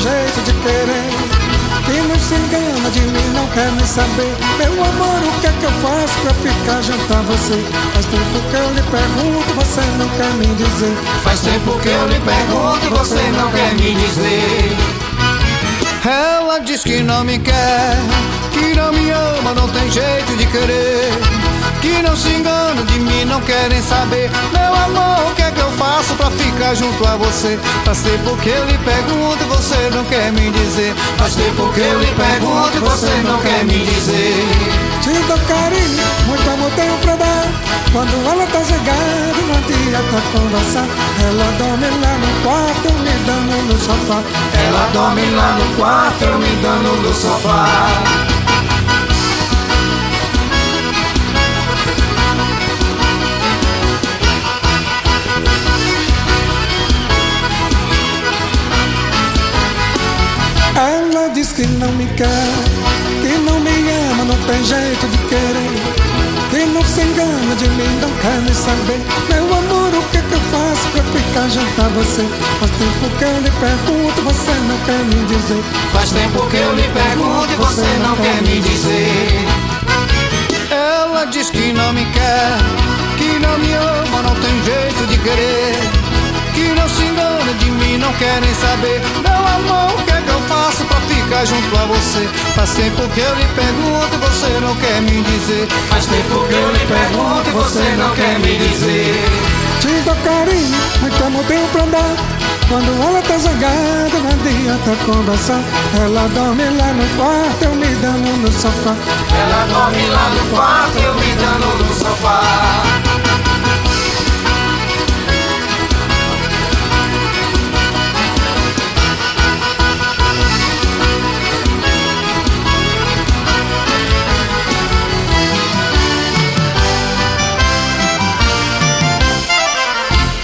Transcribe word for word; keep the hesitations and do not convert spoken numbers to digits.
jeito de querer, que não se engana de mim, não quer nem saber. Meu amor, o que é que eu faço pra ficar junto a você? Faz tempo que eu lhe pergunto, você não quer me dizer. Faz tempo que eu lhe pergunto e você não quer me dizer. Ela diz que não me quer, que não me ama, não tem jeito de querer, que não se engana de mim, não quer nem saber. Meu amor, o que é que eu faço pra ficar junto a você? Faz tempo que eu lhe pergunto e você não quer me dizer. Faz tempo que eu lhe pergunto e você não quer me dizer. Te dou carinho, muito amor tenho pra dar. Quando ela tá chegando, não adianta conversar. Ela dorme lá no quarto, me dando no sofá. Ela dorme lá no quarto, eu me dando no sofá. Ela diz que não me quer, que não me ama, não tem jeito de querer, que não se engana de mim, não quer nem saber. Meu amor, o que é que eu faço pra ficar junto a você? Faz tempo que eu lhe pergunto, você não quer me dizer. Faz tempo que eu lhe pergunto e você não quer me dizer. Ela diz que não me quer, que não me ama, não tem jeito de querer, que não se engana de mim, não quer nem saber. Meu amor, o que é que eu faço pra ficar junto a você? Faz tempo que eu lhe pergunto e você não quer me dizer. Faz tempo que eu lhe pergunto e você não quer me dizer. Te dou carinho, muito amor tenho pra dar. Quando ela tá zangada, não adianta conversar. Ela dorme lá no quarto, eu me dando no sofá. Ela dorme lá no quarto, eu me dando no sofá.